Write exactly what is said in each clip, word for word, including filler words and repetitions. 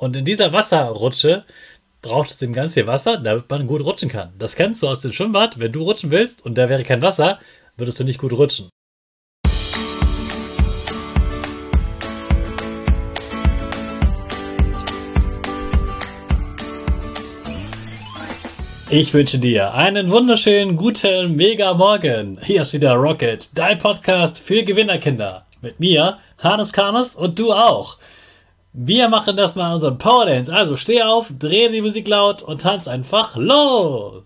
Und in dieser Wasserrutsche braucht es dem ganz viel Wasser, damit man gut rutschen kann. Das kennst du aus dem Schwimmbad. Wenn du rutschen willst und da wäre kein Wasser, würdest du nicht gut rutschen. Ich wünsche dir einen wunderschönen, guten, mega Morgen. Hier ist wieder Rocket, dein Podcast für Gewinnerkinder. Mit mir, Hannes Karnes und du auch. Wir machen das mal unseren Power Dance. Also steh auf, dreh die Musik laut und tanz einfach los.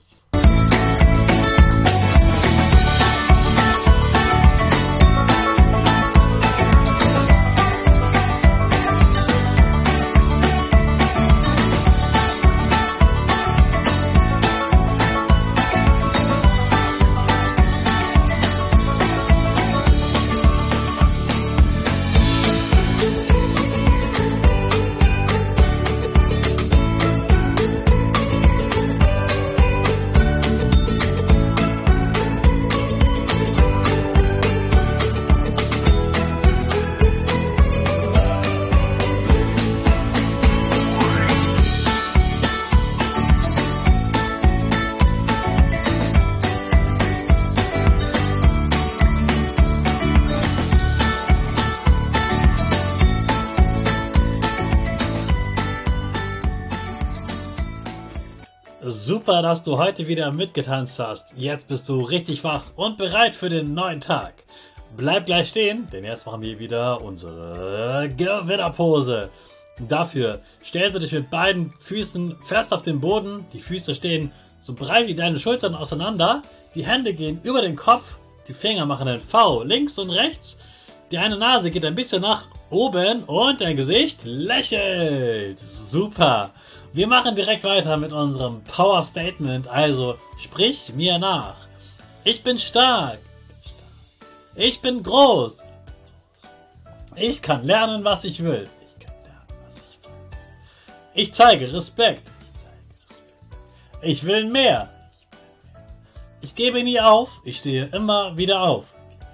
Super, dass du heute wieder mitgetanzt hast. Jetzt bist du richtig wach und bereit für den neuen Tag. Bleib gleich stehen, denn jetzt machen wir wieder unsere Gewinnerpose. Dafür stellst du dich mit beiden Füßen fest auf den Boden. Die Füße stehen so breit wie deine Schultern auseinander. Die Hände gehen über den Kopf. Die Finger machen ein V links und rechts. Die eine Nase geht ein bisschen nach oben und dein Gesicht lächelt. Super. Wir machen direkt weiter mit unserem Power Statement, also sprich mir nach. Ich bin stark. Ich bin groß. Ich kann lernen, was ich will. Ich kann lernen, was ich will. Ich zeige Respekt. Ich will mehr. Ich gebe nie auf. Ich stehe immer wieder auf.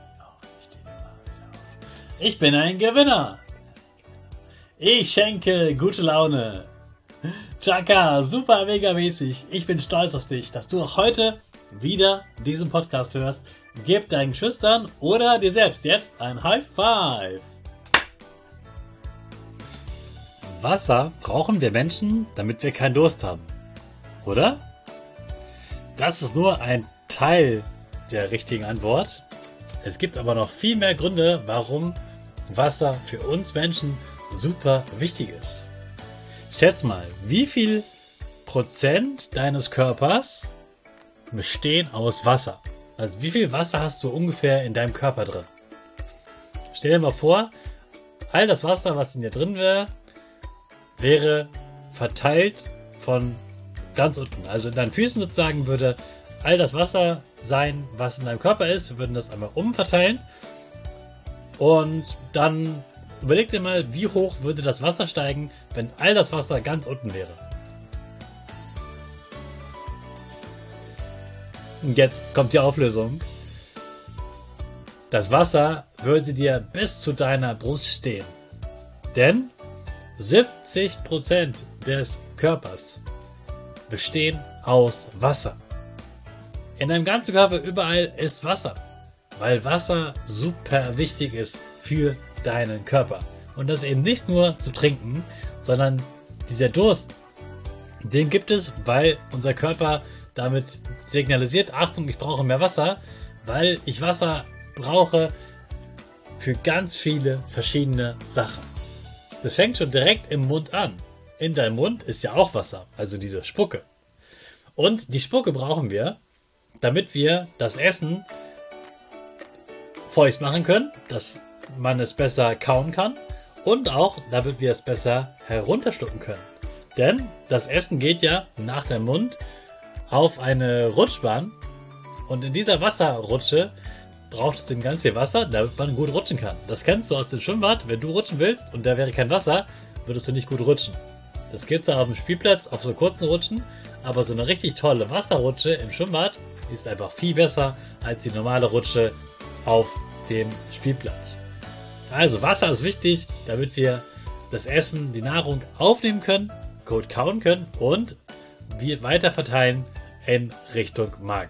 Ich bin ein Gewinner. Ich schenke gute Laune. Chaka, super mega mäßig. Ich bin stolz auf dich, dass du auch heute wieder diesen Podcast hörst. Gib deinen Schüchtern oder dir selbst jetzt ein High Five. Wasser brauchen wir Menschen, damit wir keinen Durst haben. Oder? Das ist nur ein Teil der richtigen Antwort. Es gibt aber noch viel mehr Gründe, warum Wasser für uns Menschen super wichtig ist. Schätz mal, wie viel Prozent deines Körpers bestehen aus Wasser? Also wie viel Wasser hast du ungefähr in deinem Körper drin? Stell dir mal vor, all das Wasser, was in dir drin wäre, wäre verteilt von ganz unten. Also in deinen Füßen sozusagen würde all das Wasser sein, was in deinem Körper ist. Wir würden das einmal umverteilen. Und dann überleg dir mal, wie hoch würde das Wasser steigen, wenn all das Wasser ganz unten wäre. Und jetzt kommt die Auflösung. Das Wasser würde dir bis zu deiner Brust stehen. Denn siebzig Prozent des Körpers bestehen aus Wasser. In deinem ganzen Körper überall ist Wasser. Weil Wasser super wichtig ist für deinen Körper. Und das eben nicht nur zu trinken, sondern dieser Durst, den gibt es, weil unser Körper damit signalisiert, Achtung, ich brauche mehr Wasser, weil ich Wasser brauche für ganz viele verschiedene Sachen. Das fängt schon direkt im Mund an. In deinem Mund ist ja auch Wasser, also diese Spucke. Und die Spucke brauchen wir, damit wir das Essen feucht machen können, dass man es besser kauen kann und auch, damit wir es besser herunterschlucken können. Denn das Essen geht ja nach dem Mund auf eine Rutschbahn und in dieser Wasserrutsche braucht es dann ganz viel Wasser, damit man gut rutschen kann. Das kennst du aus dem Schwimmbad. Wenn du rutschen willst und da wäre kein Wasser, würdest du nicht gut rutschen. Das geht zwar auf dem Spielplatz, auf so kurzen Rutschen, aber so eine richtig tolle Wasserrutsche im Schwimmbad ist einfach viel besser als die normale Rutsche auf dem Spielplatz. Also Wasser ist wichtig, damit wir das Essen, die Nahrung aufnehmen können, gut kauen können und wir weiter verteilen in Richtung Magen.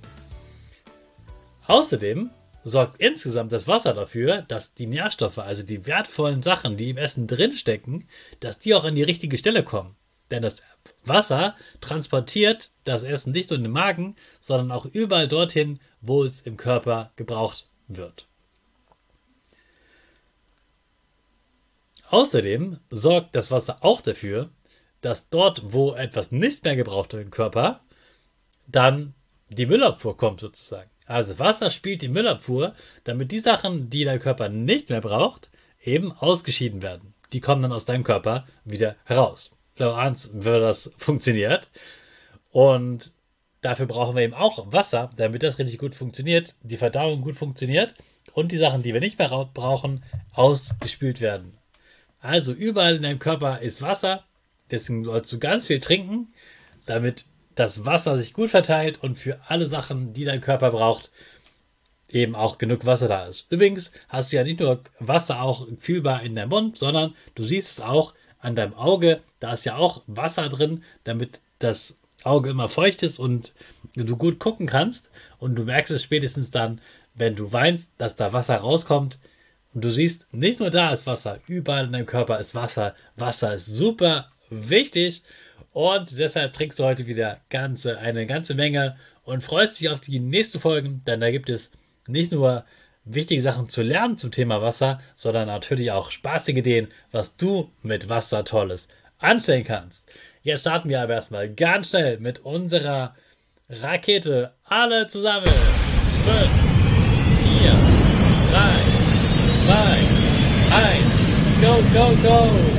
Außerdem sorgt insgesamt das Wasser dafür, dass die Nährstoffe, also die wertvollen Sachen, die im Essen drinstecken, dass die auch an die richtige Stelle kommen. Denn das Wasser transportiert das Essen nicht nur in den Magen, sondern auch überall dorthin, wo es im Körper gebraucht wird. Außerdem sorgt das Wasser auch dafür, dass dort, wo etwas nicht mehr gebraucht wird im Körper, dann die Müllabfuhr kommt sozusagen. Also Wasser spielt die Müllabfuhr, damit die Sachen, die dein Körper nicht mehr braucht, eben ausgeschieden werden. Die kommen dann aus deinem Körper wieder heraus. So eins, wie das funktioniert. Und dafür brauchen wir eben auch Wasser, damit das richtig gut funktioniert, die Verdauung gut funktioniert und die Sachen, die wir nicht mehr brauchen, ausgespült werden. Also überall in deinem Körper ist Wasser, deswegen sollst du ganz viel trinken, damit das Wasser sich gut verteilt und für alle Sachen, die dein Körper braucht, eben auch genug Wasser da ist. Übrigens hast du ja nicht nur Wasser auch fühlbar in deinem Mund, sondern du siehst es auch an deinem Auge. Da ist ja auch Wasser drin, damit das Auge immer feucht ist und du gut gucken kannst. Und du merkst es spätestens dann, wenn du weinst, dass da Wasser rauskommt. Und du siehst, nicht nur da ist Wasser, überall in deinem Körper ist Wasser. Wasser ist super wichtig. Und deshalb trinkst du heute wieder ganze, eine ganze Menge und freust dich auf die nächsten Folgen, denn da gibt es nicht nur wichtige Sachen zu lernen zum Thema Wasser, sondern natürlich auch spaßige Ideen, was du mit Wasser Tolles anstellen kannst. Jetzt starten wir aber erstmal ganz schnell mit unserer Rakete. Alle zusammen. fünf, vier, drei, zwei, eins. Go, go, go!